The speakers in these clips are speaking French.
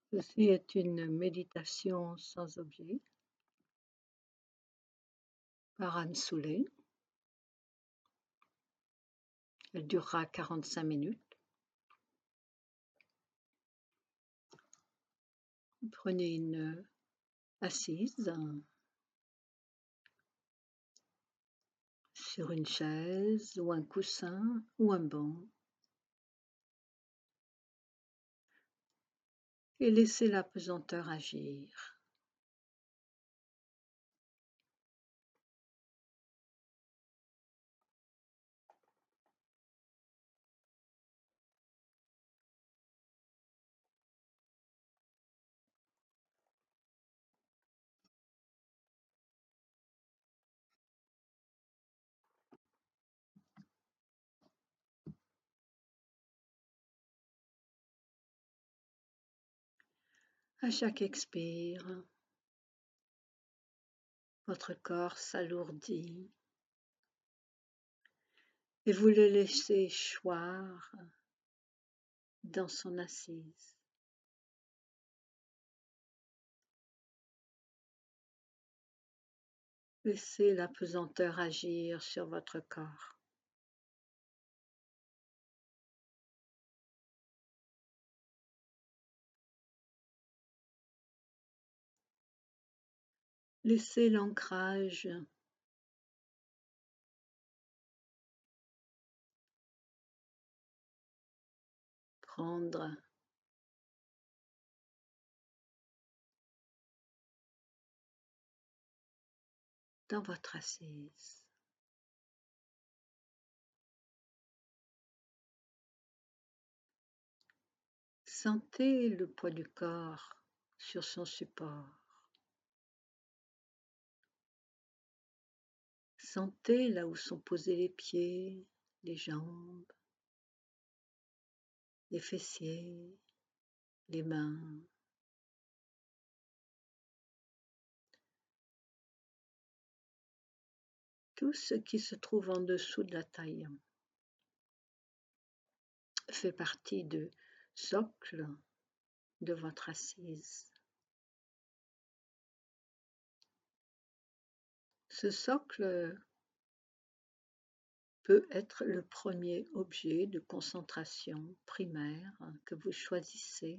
Ceci est une méditation sans objet par Anne Soulet. Elle durera 45 minutes. Prenez une assise sur une chaise ou un coussin ou un banc et laissez la pesanteur agir. À chaque expire, votre corps s'alourdit et vous le laissez choir dans son assise. Laissez la pesanteur agir sur votre corps. Laissez l'ancrage prendre dans votre assise. Sentez le poids du corps sur son support. Sentez là où sont posés les pieds, les jambes, les fessiers, les mains. Tout ce qui se trouve en dessous de la taille fait partie du socle de votre assise. Ce socle peut être le premier objet de concentration primaire que vous choisissez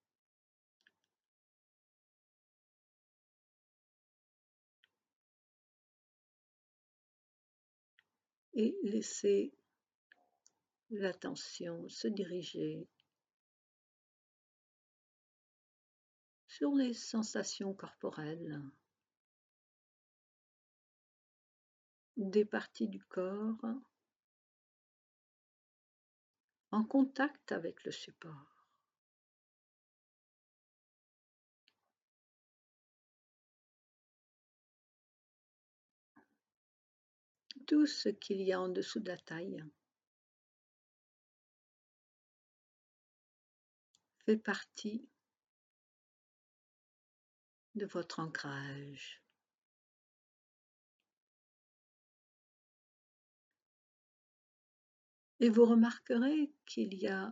et laissez l'attention se diriger sur les sensations corporelles des parties du corps en contact avec le support. Tout ce qu'il y a en dessous de la taille fait partie de votre ancrage. Et vous remarquerez qu'il y a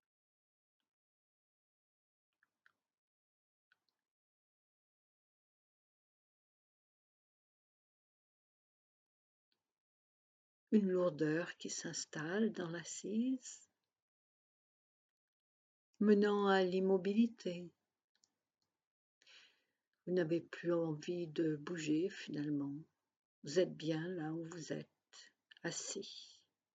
une lourdeur qui s'installe dans l'assise, menant à l'immobilité. Vous n'avez plus envie de bouger finalement. Vous êtes bien là où vous êtes, assis.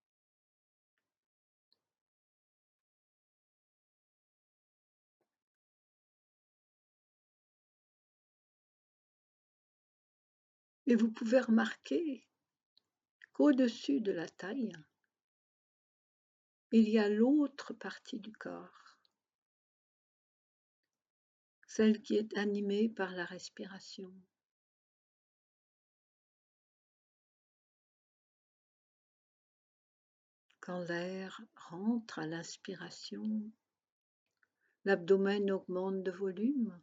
Et vous pouvez remarquer qu'au-dessus de la taille, il y a l'autre partie du corps, celle qui est animée par la respiration. Quand l'air rentre à l'inspiration, l'abdomen augmente de volume.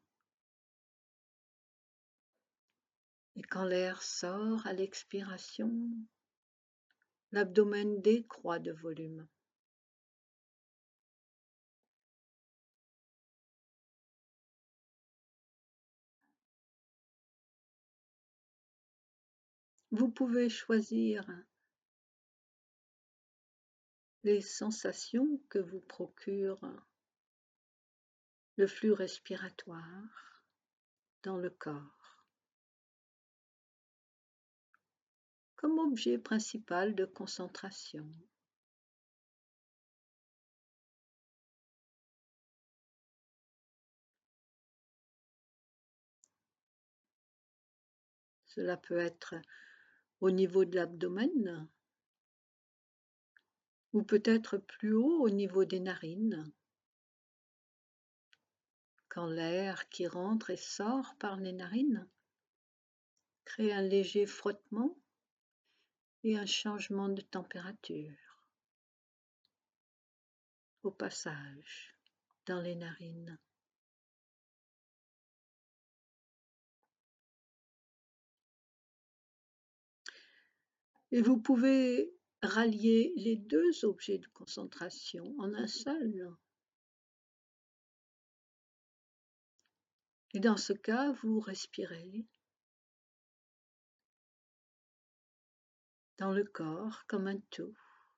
Et quand l'air sort à l'expiration, l'abdomen décroît de volume. Vous pouvez choisir les sensations que vous procure le flux respiratoire dans le corps comme objet principal de concentration. Cela peut être au niveau de l'abdomen ou peut-être plus haut au niveau des narines, quand l'air qui rentre et sort par les narines crée un léger frottement et un changement de température au passage dans les narines. Et vous pouvez rallier les deux objets de concentration en un seul. Et dans ce cas, vous respirez dans le corps comme un tout.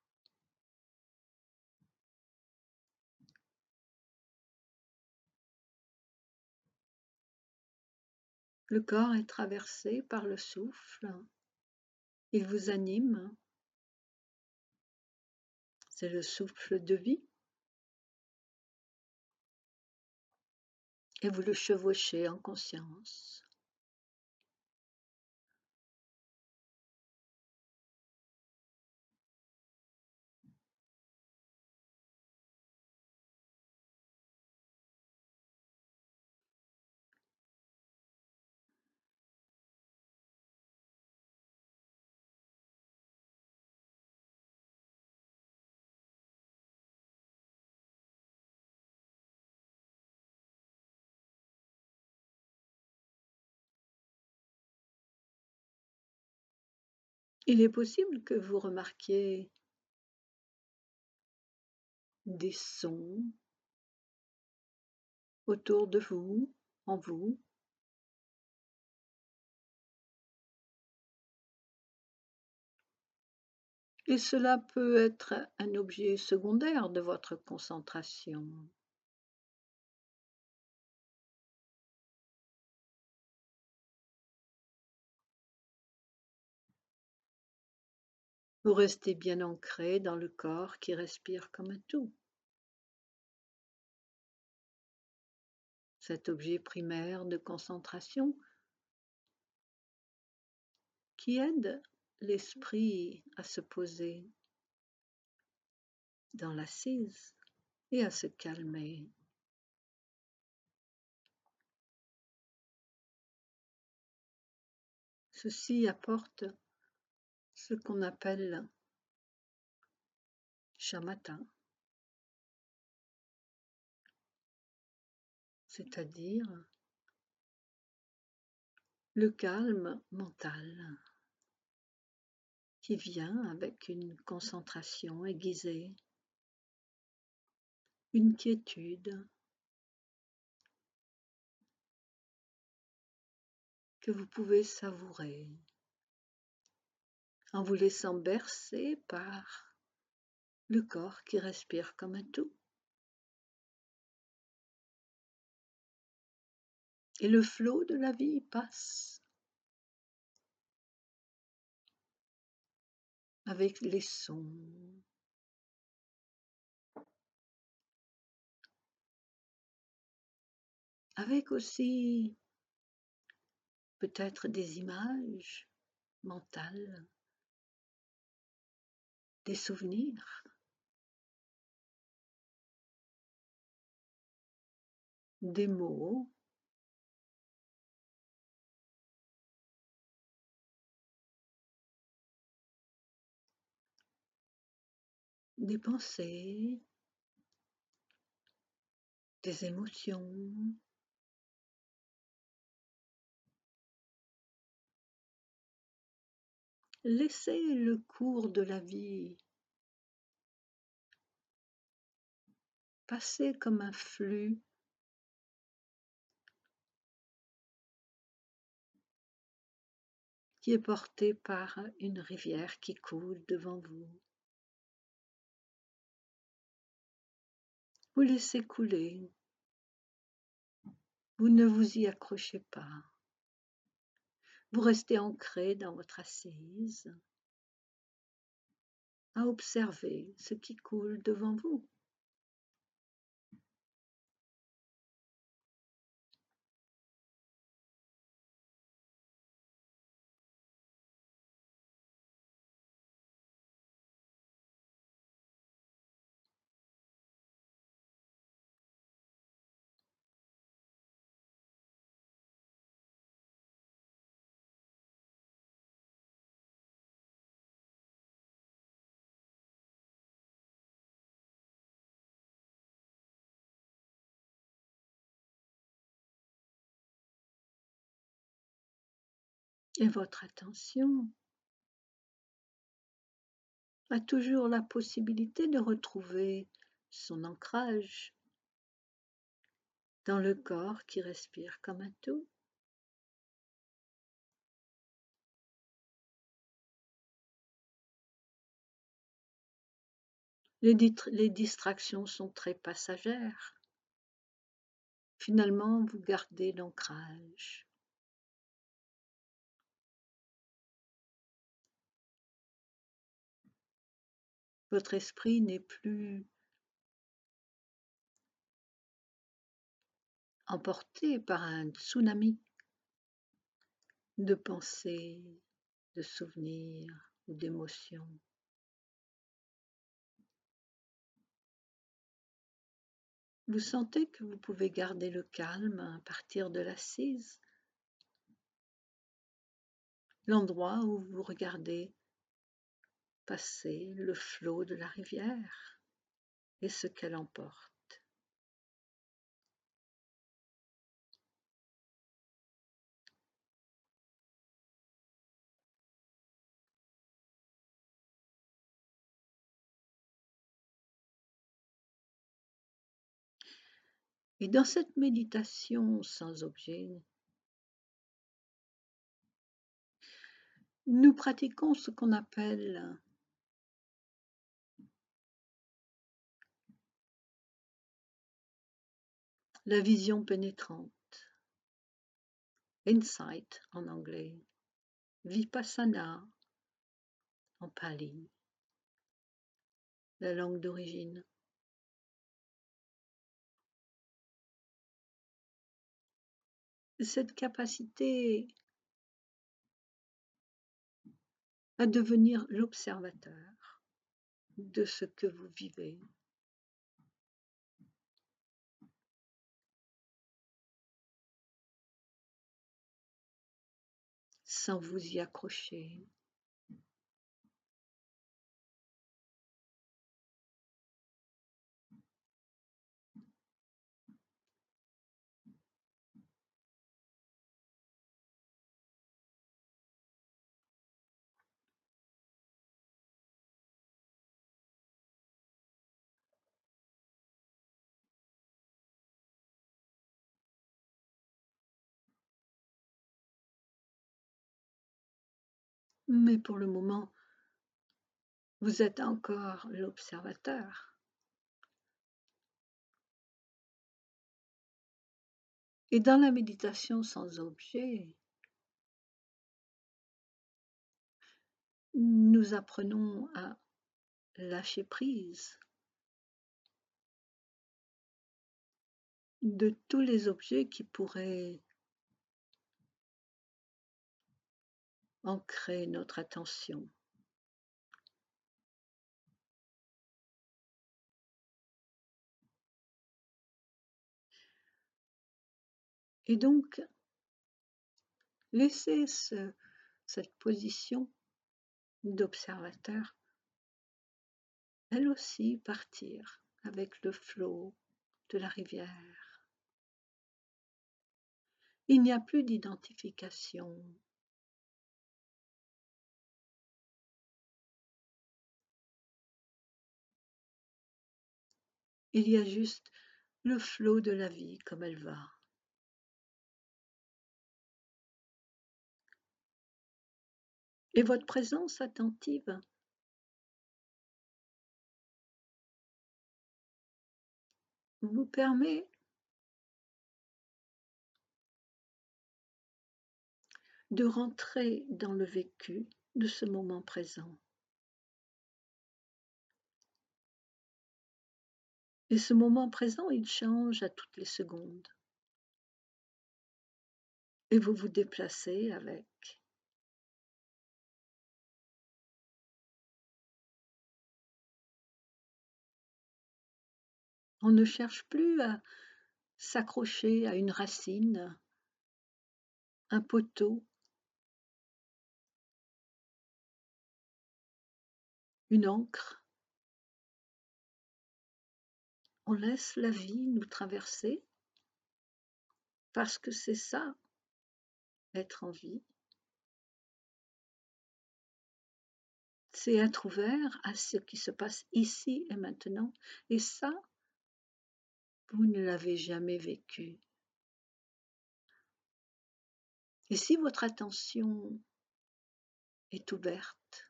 Le corps est traversé par le souffle, il vous anime, c'est le souffle de vie, et vous le chevauchez en conscience. Il est possible que vous remarquiez des sons autour de vous, en vous, et cela peut être un objet secondaire de votre concentration. Vous restez bien ancré dans le corps qui respire comme un tout. Cet objet primaire de concentration qui aide l'esprit à se poser dans l'assise et à se calmer. Ceci apporte ce qu'on appelle shamatha, c'est-à-dire le calme mental qui vient avec une concentration aiguisée, une quiétude que vous pouvez savourer en vous laissant bercer par le corps qui respire comme un tout. Et le flot de la vie passe avec les sons, avec aussi peut-être des images mentales, des souvenirs, des mots, des pensées, des émotions. Laissez le cours de la vie passer comme un flux qui est porté par une rivière qui coule devant vous. Vous laissez couler, vous ne vous y accrochez pas. Vous restez ancré dans votre assise, à observer ce qui coule devant vous. Et votre attention a toujours la possibilité de retrouver son ancrage dans le corps qui respire comme un tout. Les distractions sont très passagères. Finalement, vous gardez l'ancrage. Votre esprit n'est plus emporté par un tsunami de pensées, de souvenirs ou d'émotions. Vous sentez que vous pouvez garder le calme à partir de l'assise, l'endroit où vous regardez passer le flot de la rivière et ce qu'elle emporte. Et dans cette méditation sans objet, nous pratiquons ce qu'on appelle la vision pénétrante, insight en anglais, vipassana en pali, la langue d'origine. Cette capacité à devenir l'observateur de ce que vous vivez, sans vous y accrocher. Mais pour le moment, vous êtes encore l'observateur. Et dans la méditation sans objet, nous apprenons à lâcher prise de tous les objets qui pourraient ancrer notre attention. Et donc, laissez cette position d'observateur, elle aussi partir avec le flot de la rivière. Il n'y a plus d'identification. Il y a juste le flot de la vie comme elle va. Et votre présence attentive vous permet de rentrer dans le vécu de ce moment présent. Et ce moment présent, il change à toutes les secondes. Et vous vous déplacez avec. On ne cherche plus à s'accrocher à une racine, un poteau, une encre. On laisse la vie nous traverser parce que c'est ça, être en vie. C'est être ouvert à ce qui se passe ici et maintenant. Et ça, vous ne l'avez jamais vécu. Et si votre attention est ouverte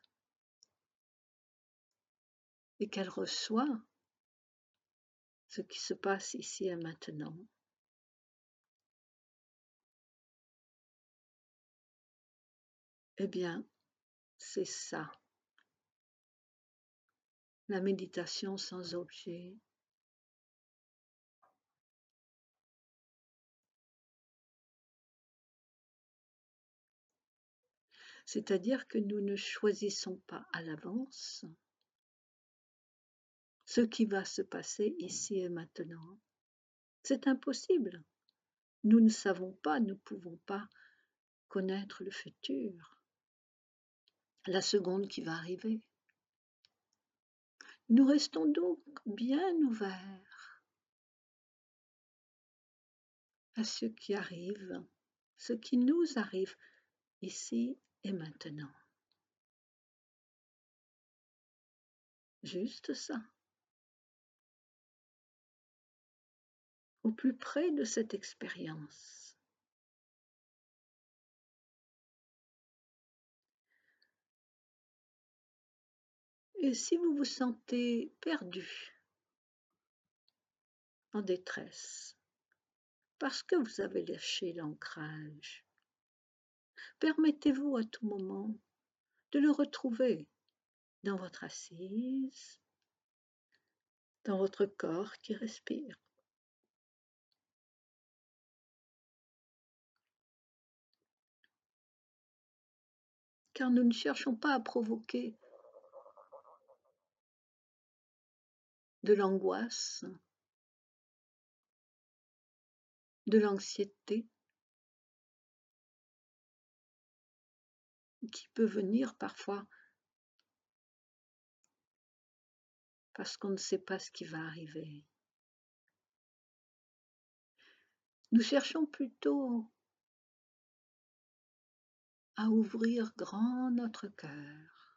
et qu'elle reçoit ce qui se passe ici et maintenant, eh bien, c'est ça, la méditation sans objet. C'est-à-dire que nous ne choisissons pas à l'avance ce qui va se passer ici et maintenant. C'est impossible. Nous ne savons pas, nous ne pouvons pas connaître le futur, la seconde qui va arriver. Nous restons donc bien ouverts à ce qui arrive, ce qui nous arrive ici et maintenant. Juste ça. Au plus près de cette expérience. Et si vous vous sentez perdu, en détresse, parce que vous avez lâché l'ancrage, permettez-vous à tout moment de le retrouver dans votre assise, dans votre corps qui respire. Car nous ne cherchons pas à provoquer de l'angoisse, de l'anxiété qui peut venir parfois parce qu'on ne sait pas ce qui va arriver. Nous cherchons plutôt à ouvrir grand notre cœur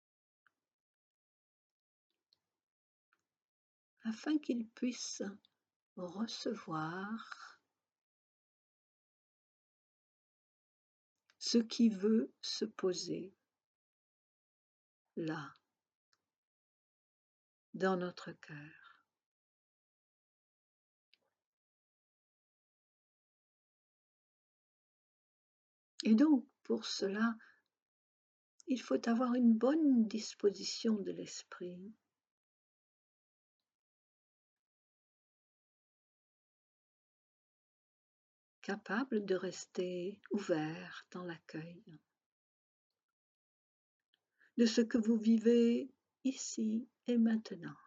afin qu'il puisse recevoir ce qui veut se poser là, dans notre cœur. Et donc, pour cela, il faut avoir une bonne disposition de l'esprit, capable de rester ouvert dans l'accueil de ce que vous vivez ici et maintenant.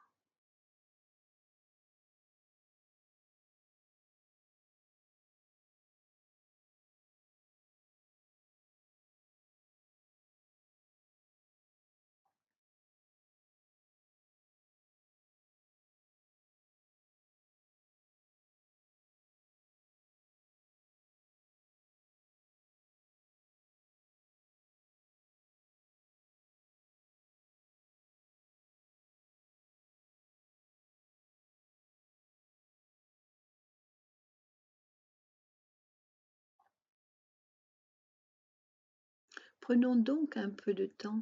Prenons donc un peu de temps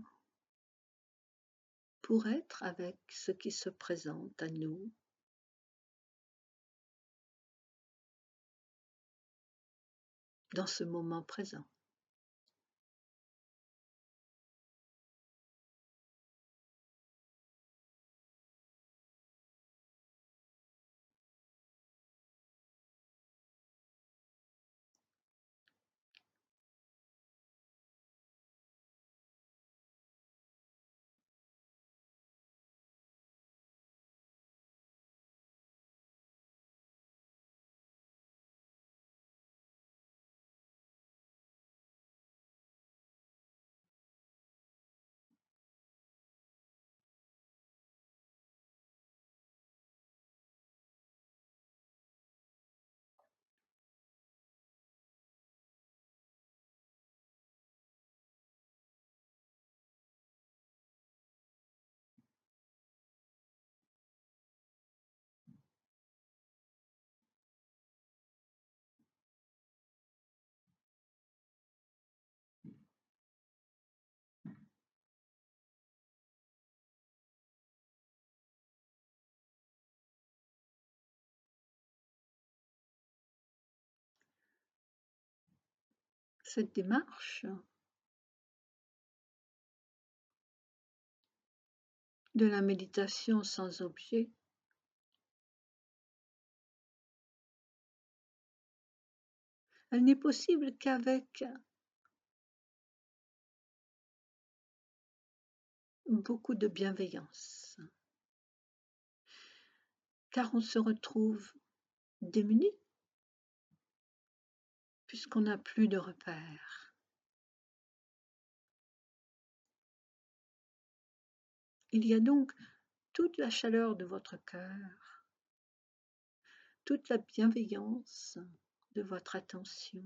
pour être avec ce qui se présente à nous, dans ce moment présent. Cette démarche de la méditation sans objet elle n'est possible qu'avec beaucoup de bienveillance, car on se retrouve démuni puisqu'on n'a plus de repères. Il y a donc toute la chaleur de votre cœur, toute la bienveillance de votre attention,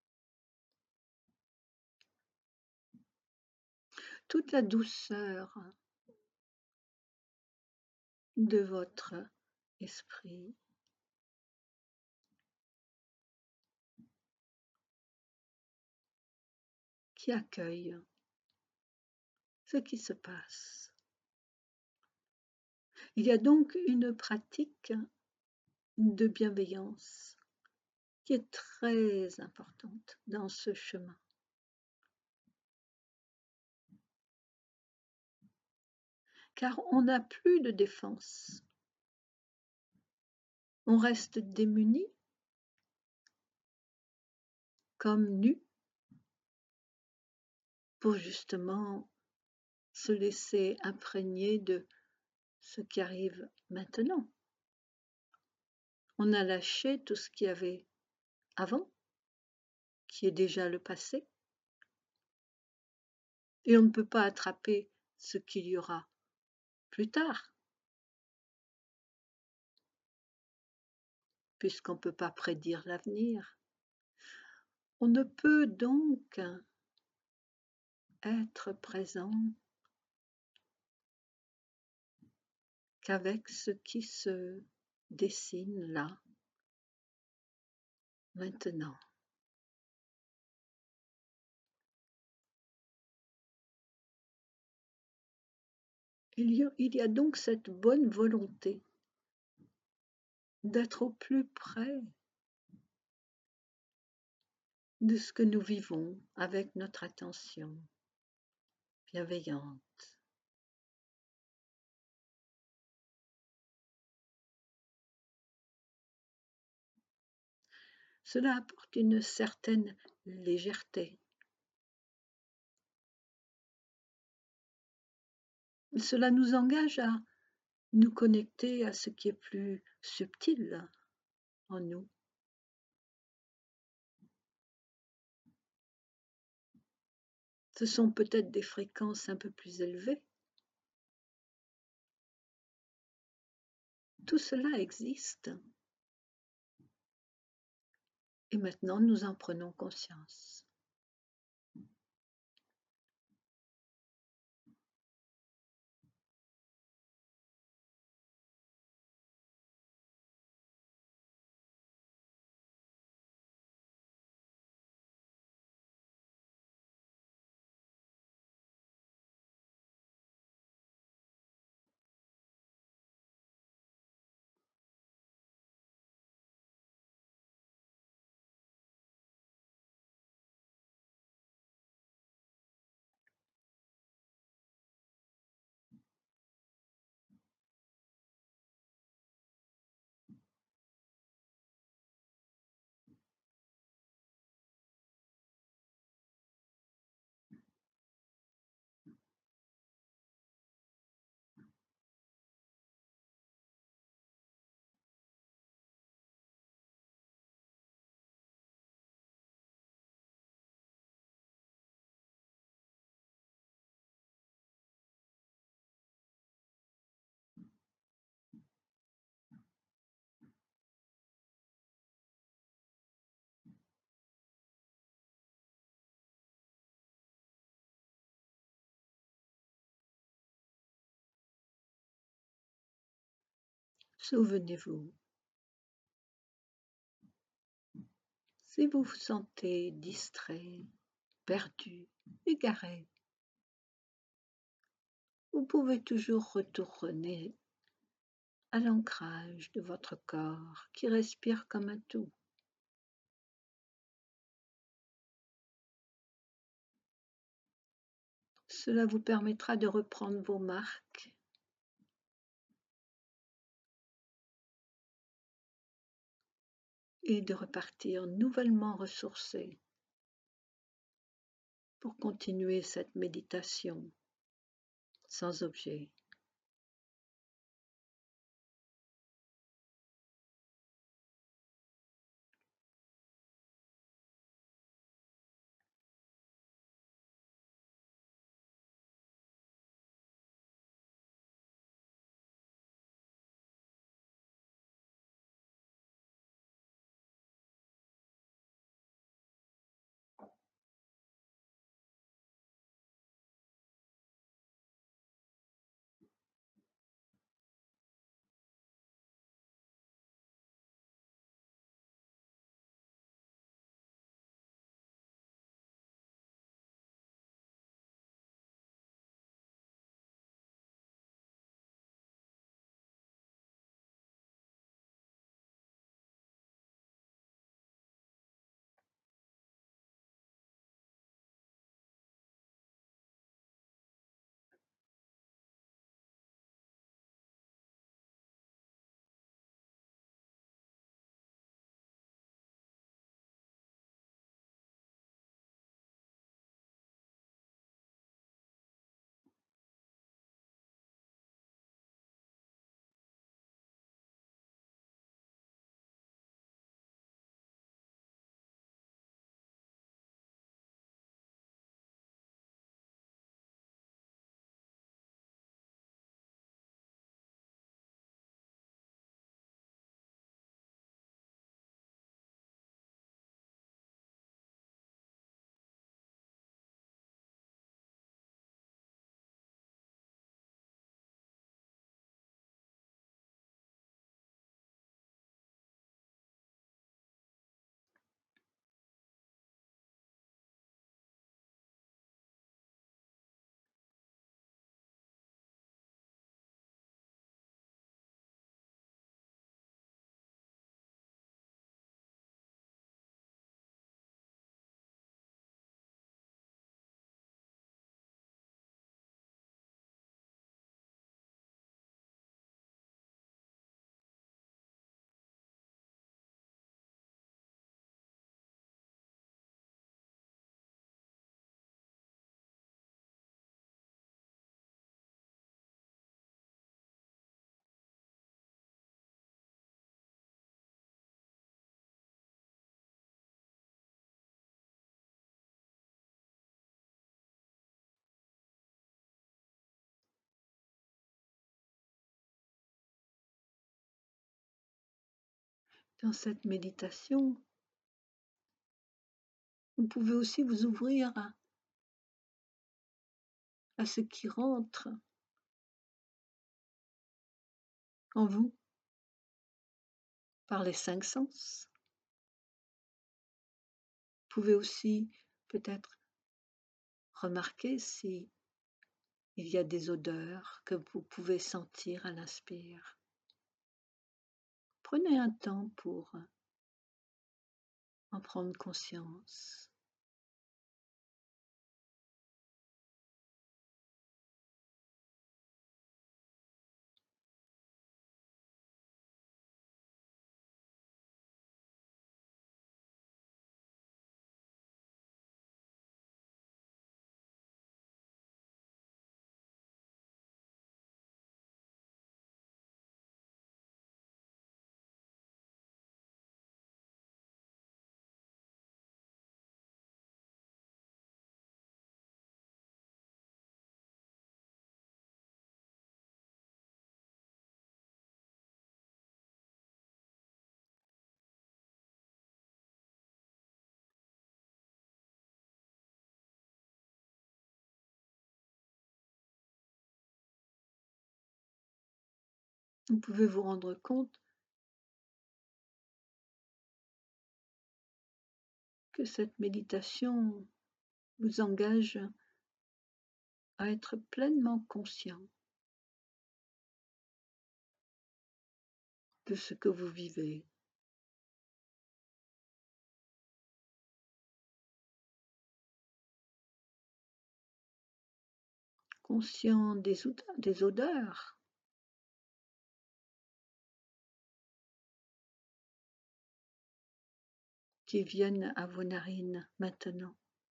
toute la douceur de votre esprit qui accueille ce qui se passe. Il y a donc une pratique de bienveillance qui est très importante dans ce chemin. Car on n'a plus de défense. On reste démuni, comme nu, pour justement se laisser imprégner de ce qui arrive maintenant. On a lâché tout ce qu'il y avait avant, qui est déjà le passé, et on ne peut pas attraper ce qu'il y aura plus tard, puisqu'on ne peut pas prédire l'avenir. On ne peut donc être présent qu'avec ce qui se dessine là, maintenant. Il y a donc cette bonne volonté d'être au plus près de ce que nous vivons avec notre attention bienveillante. Cela apporte une certaine légèreté. Cela nous engage à nous connecter à ce qui est plus subtil en nous. Ce sont peut-être des fréquences un peu plus élevées. Tout cela existe. Et maintenant, nous en prenons conscience. Souvenez-vous, si vous vous sentez distrait, perdu, égaré, vous pouvez toujours retourner à l'ancrage de votre corps qui respire comme un tout. Cela vous permettra de reprendre vos marques et de repartir nouvellement ressourcé pour continuer cette méditation sans objet. Dans cette méditation, vous pouvez aussi vous ouvrir à ce qui rentre en vous par les 5 sens. Vous pouvez aussi peut-être remarquer si il y a des odeurs que vous pouvez sentir à l'inspire. Prenez un temps pour en prendre conscience. Vous pouvez vous rendre compte que cette méditation vous engage à être pleinement conscient de ce que vous vivez, conscient des odeurs qui viennent à vos narines maintenant.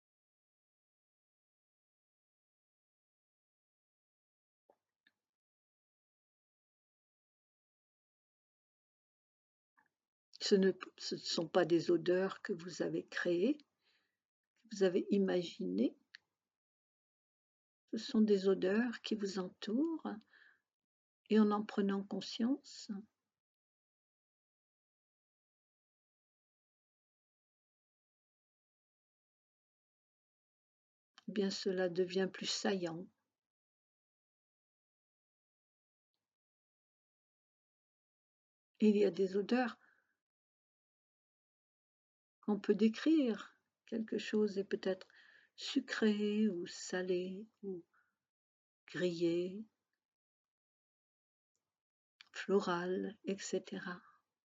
Ce ne sont pas des odeurs que vous avez créées, que vous avez imaginées, ce sont des odeurs qui vous entourent et en prenant conscience, eh bien cela devient plus saillant. Il y a des odeurs qu'on peut décrire. Quelque chose est peut-être sucré ou salé ou grillé, floral, etc.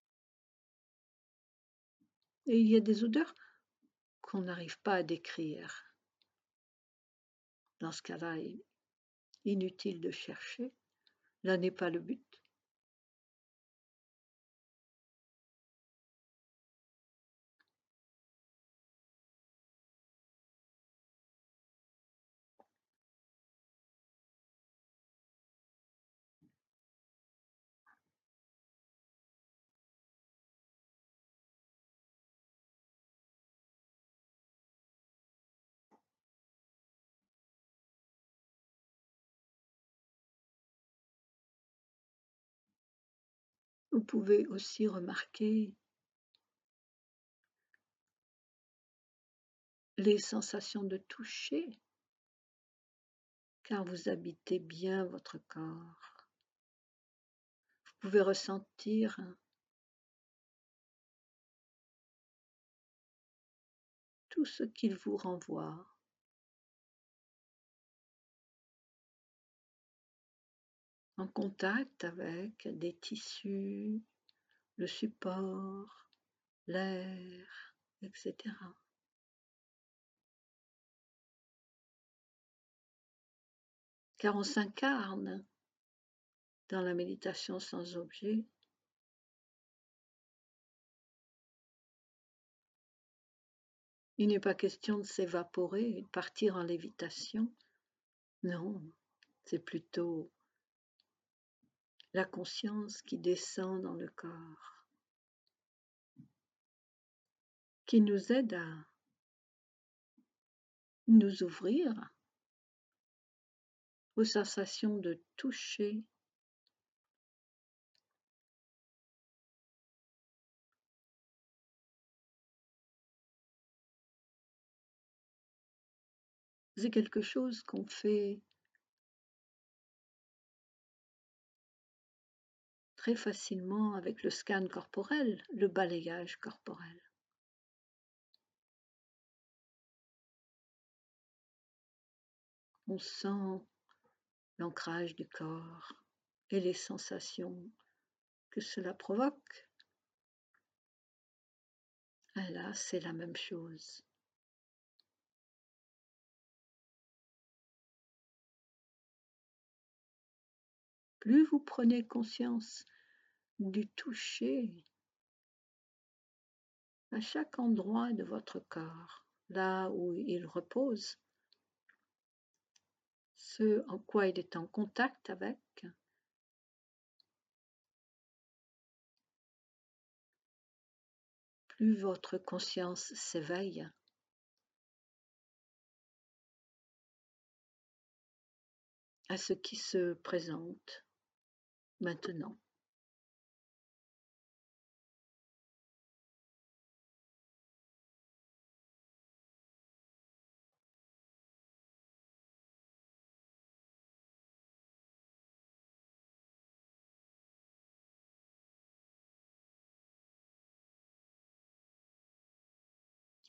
Et il y a des odeurs qu'on n'arrive pas à décrire. Dans ce cas-là, inutile de chercher. Là n'est pas le but. Vous pouvez aussi remarquer les sensations de toucher, car vous habitez bien votre corps. Vous pouvez ressentir tout ce qu'il vous renvoie, en contact avec des tissus, le support, l'air, etc. Car on s'incarne dans la méditation sans objet. Il n'est pas question de s'évaporer et de partir en lévitation. Non, c'est plutôt la conscience qui descend dans le corps, qui nous aide à nous ouvrir aux sensations de toucher, c'est quelque chose qu'on fait très facilement avec le scan corporel, le balayage corporel. On sent l'ancrage du corps et les sensations que cela provoque. Et là, c'est la même chose. Plus vous prenez conscience du toucher à chaque endroit de votre corps, là où il repose, ce en quoi il est en contact avec, plus votre conscience s'éveille à ce qui se présente maintenant.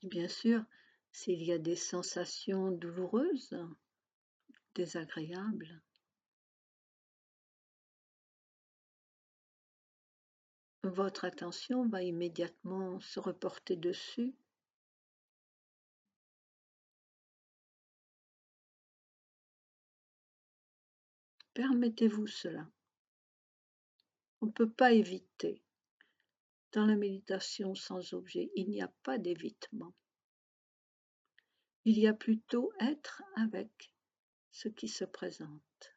Bien sûr, s'il y a des sensations douloureuses, désagréables, votre attention va immédiatement se reporter dessus. Permettez-vous cela. On ne peut pas éviter. Dans la méditation sans objet, il n'y a pas d'évitement. Il y a plutôt être avec ce qui se présente.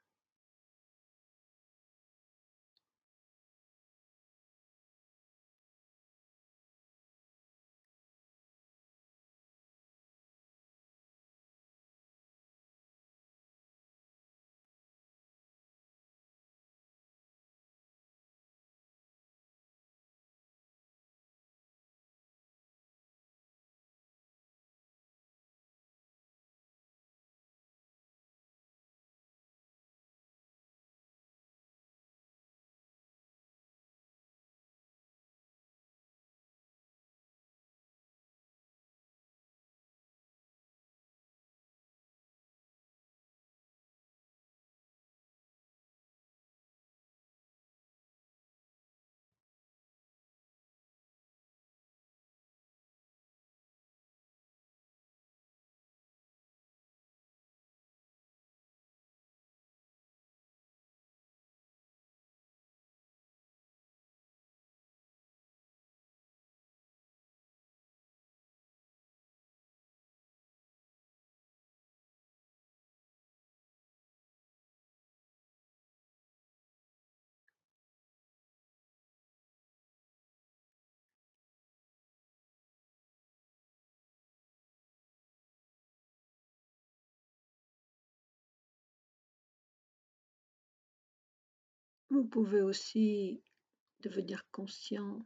Vous pouvez aussi devenir conscient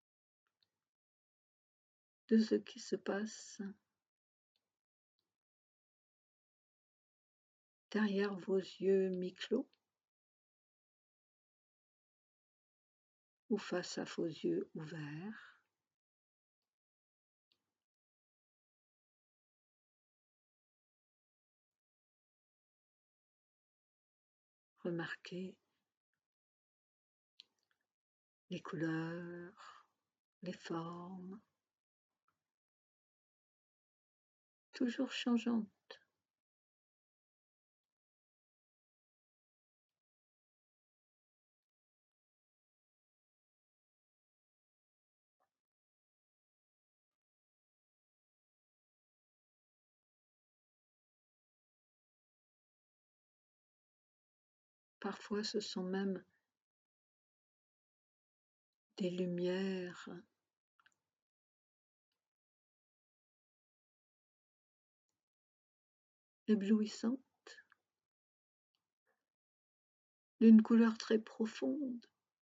de ce qui se passe derrière vos yeux mi-clos ou face à vos yeux ouverts. Remarquez les couleurs, les formes, toujours changeantes. Parfois, ce sont même des lumières éblouissantes, d'une couleur très profonde.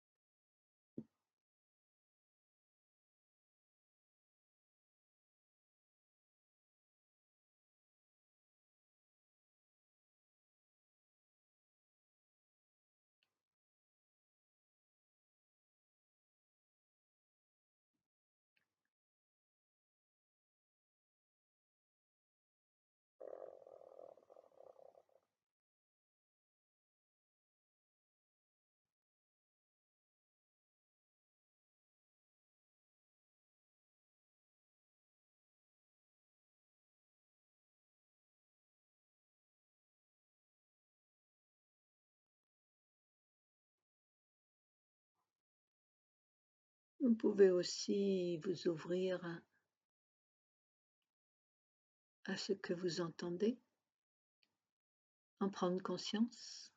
Vous pouvez aussi vous ouvrir à ce que vous entendez, en prendre conscience.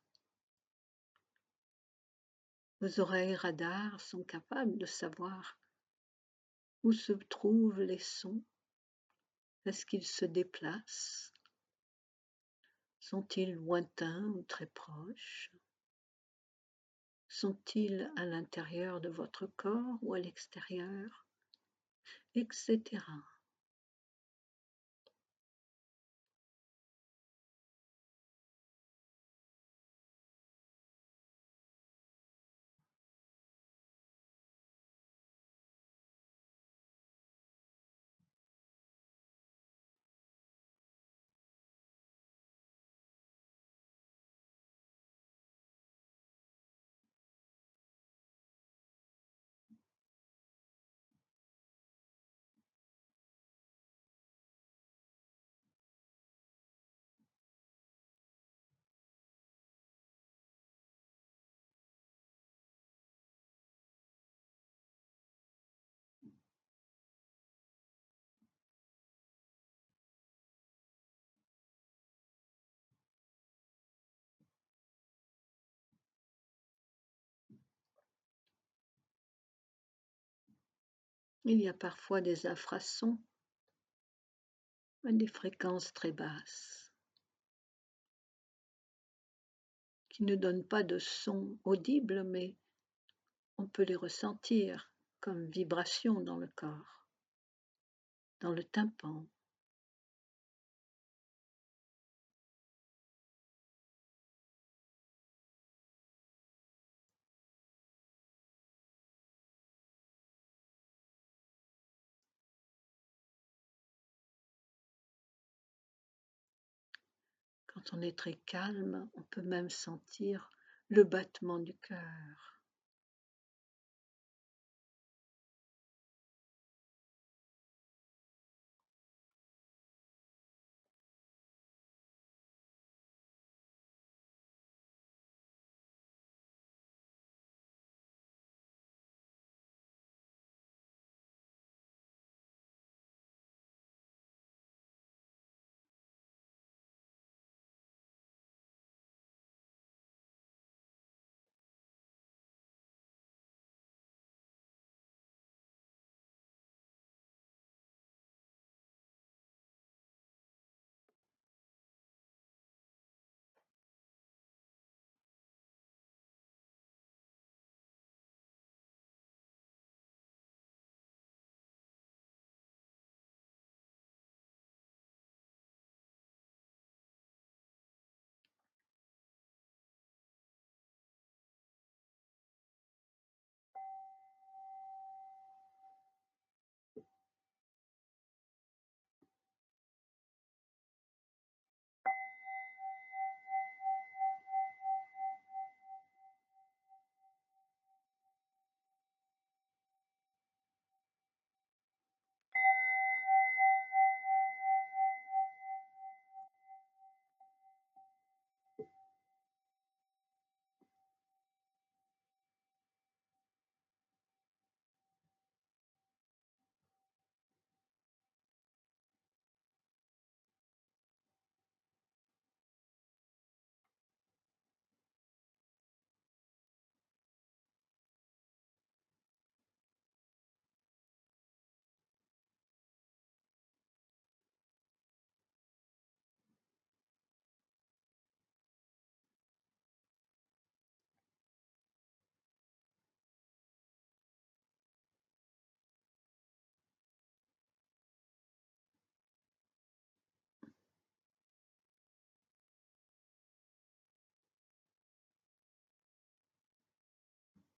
Vos oreilles radars sont capables de savoir où se trouvent les sons. Est-ce qu'ils se déplacent? Sont-ils lointains ou très proches? Sont-ils à l'intérieur de votre corps ou à l'extérieur? Etc. Il y a parfois des infrasons à des fréquences très basses qui ne donnent pas de son audible, mais on peut les ressentir comme vibrations dans le corps, dans le tympan. Quand on est très calme, on peut même sentir le battement du cœur.